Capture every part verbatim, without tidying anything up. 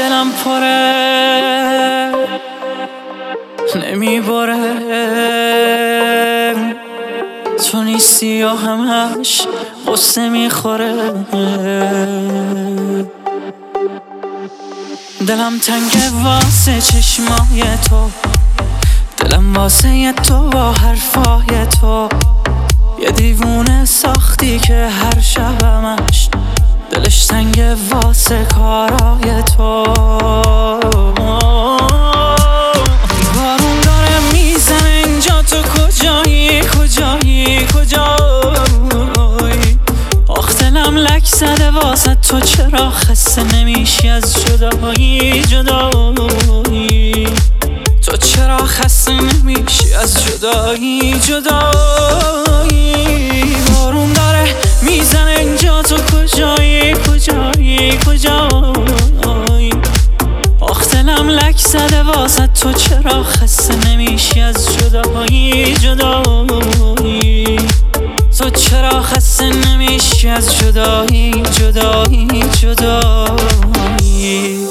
دلم پره نمیبره، تو نیستی و همش قصه میخوره. دلم تنگه واسه چشمای تو، دلم واسه تو با حرفای تو. یه دیوونه ساختی که هر شبمش دلش تنگه واسه کارای تو. بارون داره میزنه اینجا، تو کجایی کجایی کجایی؟ آخ دلم لک زده واسه تو، چرا خسته نمیشی از جدایی جدایی؟ تو چرا خسته نمیشی از جدایی جدایی؟ بارون داره میزنه اینجا، تو کجایی کجایی کجایی؟ آخ دلم لک زده واسه تو، چرا خسته نمیشی از جدایی جدایی؟ تو چرا خسته نمیشی از جدایی جدایی جدایی؟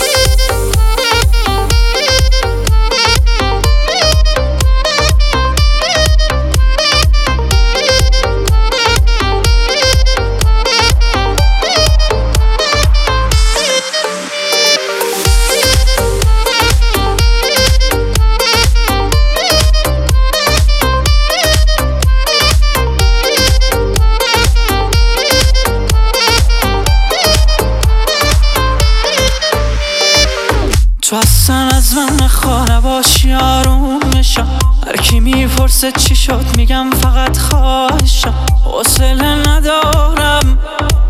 تو اصلا از من نخواه باشی آروم بشم. هر کی میپرسه چی شد میگم فقط خواهشم. حوصله ندارم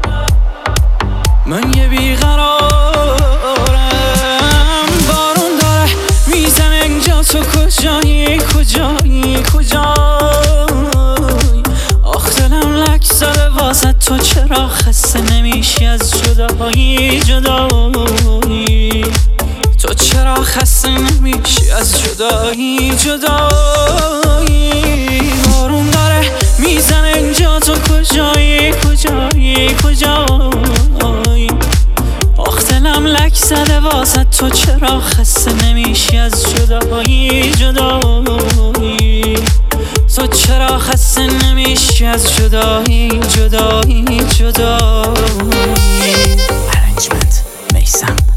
من یه بیقرارم. بارون داره میزنه اینجا، تو کجایی کجایی کجایی؟ آخ دلم لک زده واسه تو، چرا خسته نمیشی از جدایی جدایی؟ تو چرا خسته نمیشی از جدایی جدایی؟ بارون داره میزنه اینجا، تو کجایی کجایی کجایی؟ آخ دلم لک زده واسه تو، چرا خسته نمیشی از جدایی جدایی؟ تو چرا خسته نمیشی از جدایی جدایی جدایی؟ Arrangement میثم